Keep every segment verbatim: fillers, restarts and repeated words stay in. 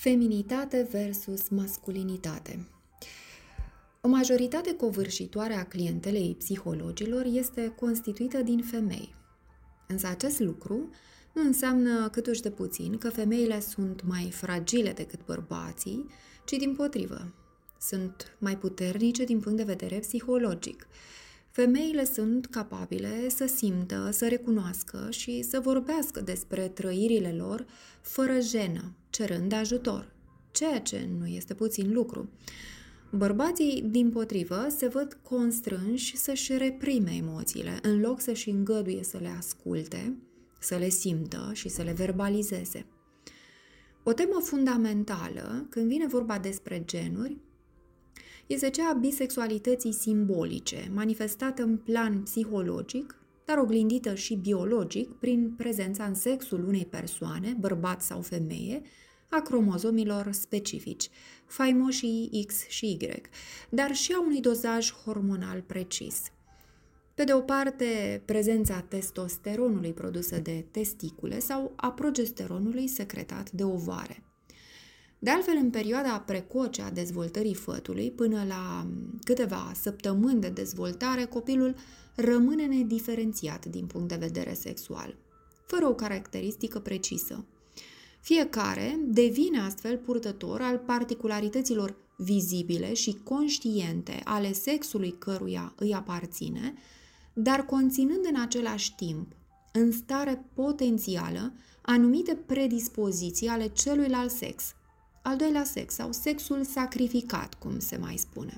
Feminitate versus masculinitate. O majoritate covârșitoare a clientelei psihologilor este constituită din femei. Însă acest lucru nu înseamnă câtuși de puțin că femeile sunt mai fragile decât bărbații, ci dimpotrivă. Sunt mai puternice din punct de vedere psihologic. Femeile sunt capabile să simtă, să recunoască și să vorbească despre trăirile lor fără jenă, cerând ajutor, ceea ce nu este puțin lucru. Bărbații, dimpotrivă, se văd constrânși să-și reprime emoțiile, în loc să-și îngăduie să le asculte, să le simtă și să le verbalizeze. O temă fundamentală, când vine vorba despre genuri, este cea a bisexualității simbolice, manifestată în plan psihologic, dar oglindită și biologic prin prezența în sexul unei persoane, bărbat sau femeie, a cromozomilor specifici, faimoșii X și Y, dar și a unui dozaj hormonal precis. Pe de o parte, prezența testosteronului produsă de testicule sau a progesteronului secretat de ovare. De altfel, în perioada precoce a dezvoltării fătului, până la câteva săptămâni de dezvoltare, copilul rămâne nediferențiat din punct de vedere sexual, fără o caracteristică precisă. Fiecare devine astfel purtător al particularităților vizibile și conștiente ale sexului căruia îi aparține, dar conținând în același timp, în stare potențială, anumite predispoziții ale celuilalt sex, al doilea sex sau sexul sacrificat, cum se mai spune.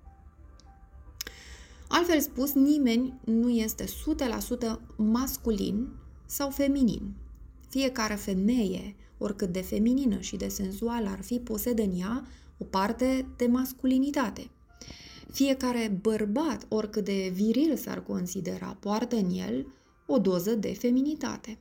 Altfel spus, nimeni nu este o sută la sută masculin sau feminin. Fiecare femeie, oricât de feminină și de senzuală ar fi, posedă în ea o parte de masculinitate. Fiecare bărbat, oricât de viril s-ar considera, poartă în el o doză de feminitate.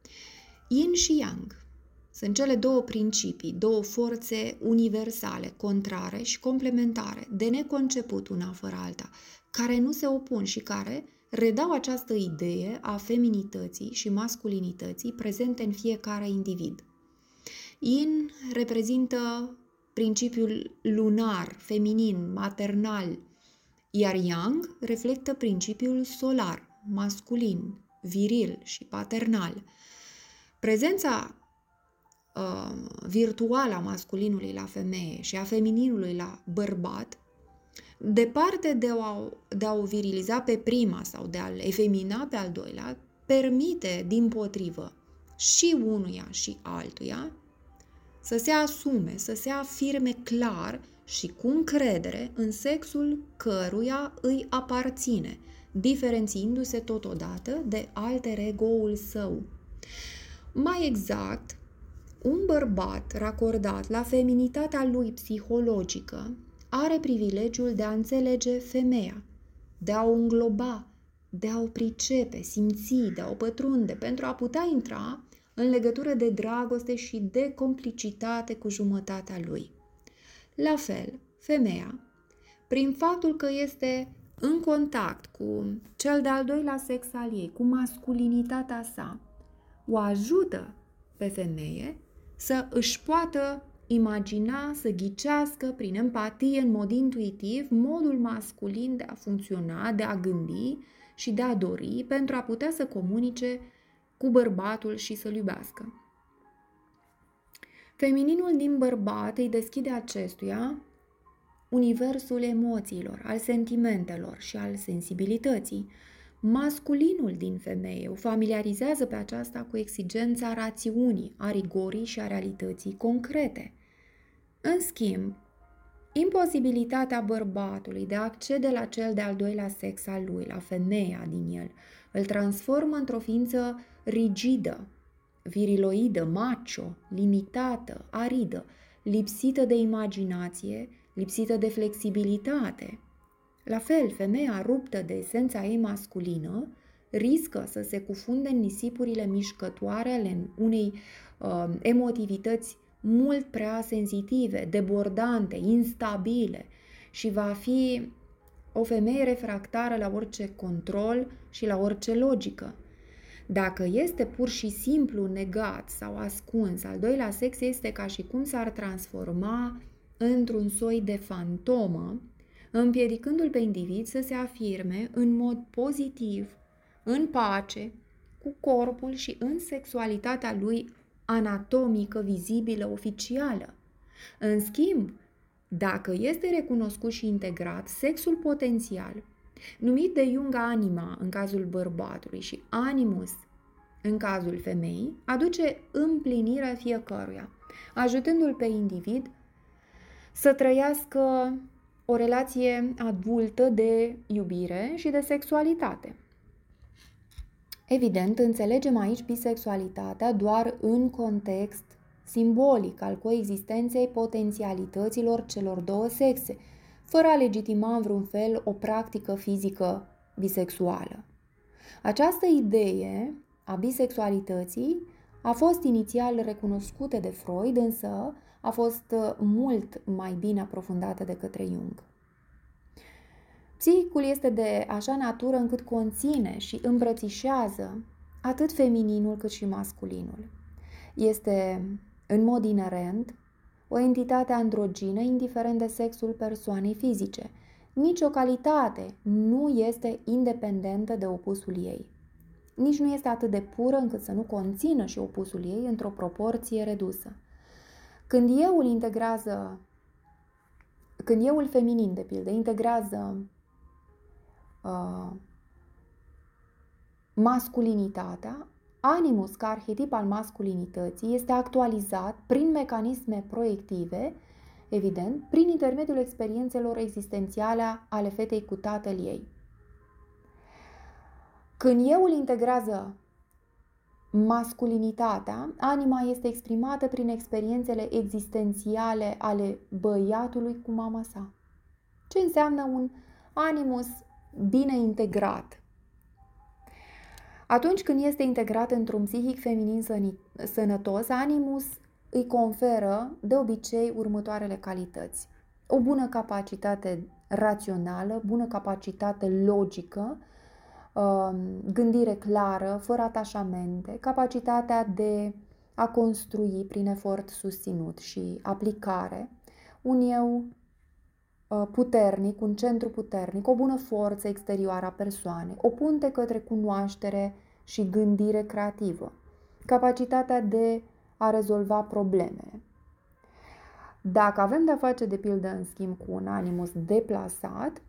Yin și Yang sunt cele două principii, două forțe universale, contrare și complementare, de neconceput una fără alta, care nu se opun și care redau această idee a feminității și masculinității prezente în fiecare individ. Yin reprezintă principiul lunar, feminin, maternal, iar Yang reflectă principiul solar, masculin, viril și paternal. Prezența uh, virtuală a masculinului la femeie și a femininului la bărbat, departe de a, de a o viriliza pe prima sau de a-l efemina pe al doilea, permite, dimpotrivă, și unuia și altuia să se asume, să se afirme clar și cu încredere în sexul căruia îi aparține, diferențiindu-se totodată de alter ego-ul său. Mai exact, un bărbat racordat la feminitatea lui psihologică are privilegiul de a înțelege femeia, de a o îngloba, de a o pricepe, simți, de a o pătrunde, pentru a putea intra în legătură de dragoste și de complicitate cu jumătatea lui. La fel, femeia, prin faptul că este în contact cu cel de-al doilea sex al ei, cu masculinitatea sa, o ajută pe femeie să își poată imagina, să ghicească prin empatie, în mod intuitiv, modul masculin de a funcționa, de a gândi și de a dori pentru a putea să comunice cu bărbatul și să-l iubească. Femininul din bărbat îi deschide acestuia universul emoțiilor, al sentimentelor și al sensibilității. Masculinul din femeie o familiarizează pe aceasta cu exigența rațiunii, a rigorii și a realității concrete. În schimb, imposibilitatea bărbatului de a accede la cel de-al doilea sex al lui, la femeia din el, îl transformă într-o ființă rigidă, viriloidă, macho, limitată, aridă, lipsită de imaginație, lipsită de flexibilitate. La fel, femeia ruptă de esența ei masculină riscă să se cufunde în nisipurile mișcătoare ale unei uh, emotivități mult prea senzitive, debordante, instabile și va fi o femeie refractară la orice control și la orice logică. Dacă este pur și simplu negat sau ascuns, al doilea sex este ca și cum s-ar transforma într-un soi de fantomă, împiedicându-l pe individ să se afirme în mod pozitiv, în pace, cu corpul și în sexualitatea lui anatomică, vizibilă, oficială. În schimb, dacă este recunoscut și integrat, sexul potențial, numit de Jung anima în cazul bărbatului și animus în cazul femeii, aduce împlinirea fiecăruia, ajutându-l pe individ să trăiască o relație adultă de iubire și de sexualitate. Evident, înțelegem aici bisexualitatea doar în context simbolic al coexistenței potențialităților celor două sexe, fără a legitima în vreun fel o practică fizică bisexuală. Această idee a bisexualității a fost inițial recunoscută de Freud, însă a fost mult mai bine aprofundată de către Jung. Psihicul este de așa natură încât conține și îmbrățișează atât femininul cât și masculinul. Este, în mod inerent, o entitate androgină, indiferent de sexul persoanei fizice. Nici o calitate nu este independentă de opusul ei. Nici nu este atât de pură încât să nu conțină și opusul ei într-o proporție redusă. Când euul integrează, când euul feminin, de pildă, integrează uh, masculinitatea, animus, ca arhetip al masculinității, este actualizat prin mecanisme proiective, evident, prin intermediul experiențelor existențiale ale fetei cu tatăl ei. Când euul integrează masculinitatea, anima este exprimată prin experiențele existențiale ale băiatului cu mama sa. Ce înseamnă un animus bine integrat? Atunci când este integrat într-un psihic feminin sănătos, animus îi conferă de obicei următoarele calități. O bună capacitate rațională, bună capacitate logică, gândire clară, fără atașamente, capacitatea de a construi prin efort susținut și aplicare, un eu puternic, un centru puternic, o bună forță exterioară a persoanei, o punte către cunoaștere și gândire creativă, capacitatea de a rezolva problemele. Dacă avem de-a face, de pildă, în schimb, cu un animus deplasat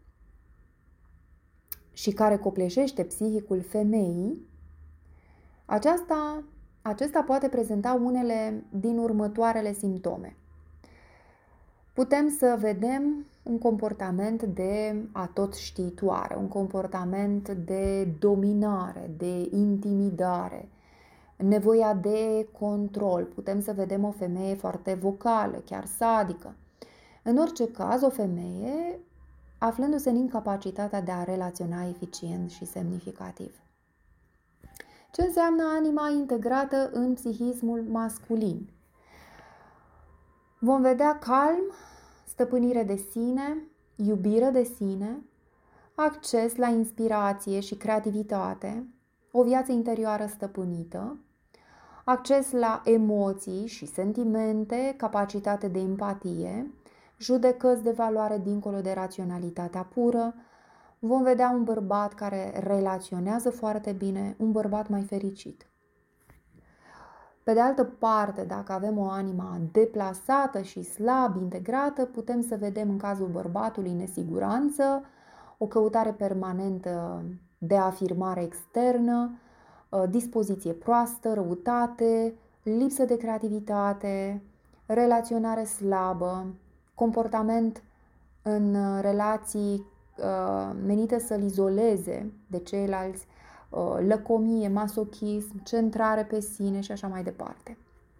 și care copleșește psihicul femeii, aceasta, acesta poate prezenta unele din următoarele simptome. Putem să vedem un comportament de atotștiitoare, un comportament de dominare, de intimidare, nevoia de control. Putem să vedem o femeie foarte vocală, chiar sadică. În orice caz, o femeie aflându-se în incapacitatea de a relaționa eficient și semnificativ. Ce înseamnă anima integrată în psihismul masculin? Vom vedea calm, stăpânire de sine, iubire de sine, acces la inspirație și creativitate, o viață interioară stăpânită, acces la emoții și sentimente, capacitate de empatie, judecăți de valoare dincolo de raționalitatea pură. Vom vedea un bărbat care relaționează foarte bine, un bărbat mai fericit. Pe de altă parte, dacă avem o animă deplasată și slab integrată, putem să vedem în cazul bărbatului nesiguranță, o căutare permanentă de afirmare externă, dispoziție proastă, răutate, lipsă de creativitate, relaționare slabă, comportament în relații menite să-l izoleze de ceilalți, lăcomie, masochism, centrare pe sine și așa mai departe.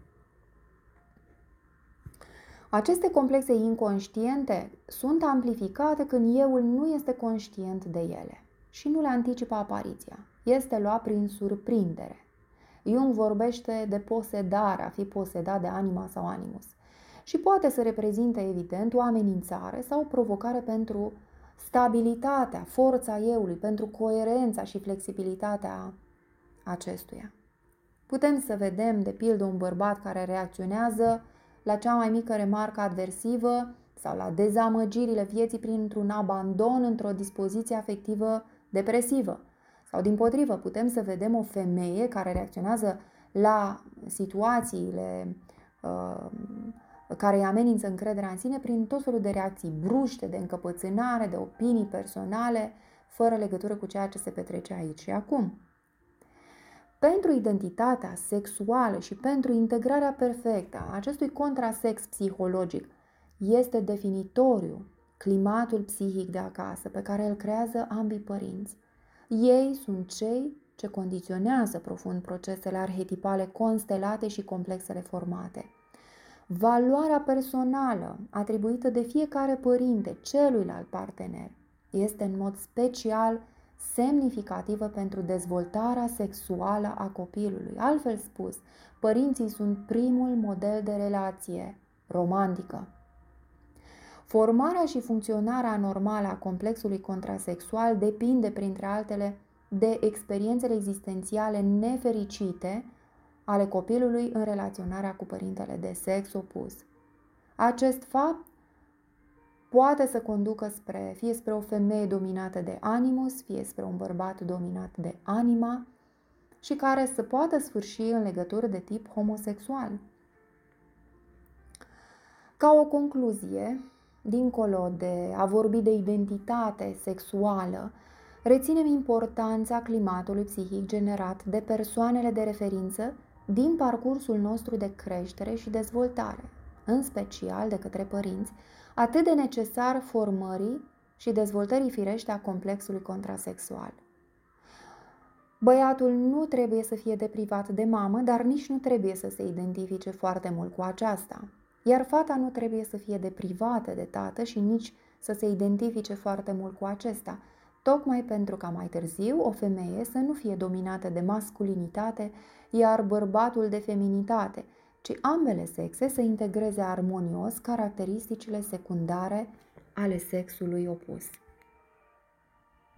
Aceste complexe inconștiente sunt amplificate când euul nu este conștient de ele și nu le anticipă apariția. Este luat prin surprindere. Jung vorbește de posedare, a fi posedat de anima sau animus. Și poate să reprezinte, evident, o amenințare sau o provocare pentru stabilitatea, forța euului, pentru coerența și flexibilitatea acestuia. Putem să vedem, de pildă, un bărbat care reacționează la cea mai mică remarcă adversivă sau la dezamăgirile vieții printr-un abandon într-o dispoziție afectivă depresivă. Sau dimpotrivă, putem să vedem o femeie care reacționează la situațiile uh, care îi amenință încrederea în sine prin tot felul de reacții bruște, de încăpățânare, de opinii personale, fără legătură cu ceea ce se petrece aici și acum. Pentru identitatea sexuală și pentru integrarea perfectă a acestui contrasex psihologic este definitoriu climatul psihic de acasă pe care îl creează ambii părinți. Ei sunt cei ce condiționează profund procesele arhetipale constelate și complexele formate. Valoarea personală atribuită de fiecare părinte celuilalt partener este în mod special semnificativă pentru dezvoltarea sexuală a copilului. Altfel spus, părinții sunt primul model de relație romantică. Formarea și funcționarea normală a complexului contrasexual depinde, printre altele, de experiențele existențiale nefericite ale copilului în relaționarea cu părintele de sex opus. Acest fapt poate să conducă spre, fie spre o femeie dominată de animus, fie spre un bărbat dominat de anima și care să poată sfârși în legătură de tip homosexual. Ca o concluzie, dincolo de a vorbi de identitate sexuală, reținem importanța climatului psihic generat de persoanele de referință din parcursul nostru de creștere și dezvoltare, în special de către părinți, atât de necesar formării și dezvoltării firește a complexului contrasexual. Băiatul nu trebuie să fie deprivat de mamă, dar nici nu trebuie să se identifice foarte mult cu aceasta. Iar fata nu trebuie să fie deprivată de tată și nici să se identifice foarte mult cu acesta, tocmai pentru ca mai târziu o femeie să nu fie dominată de masculinitate, iar bărbatul de feminitate, ci ambele sexe să integreze armonios caracteristicile secundare ale sexului opus.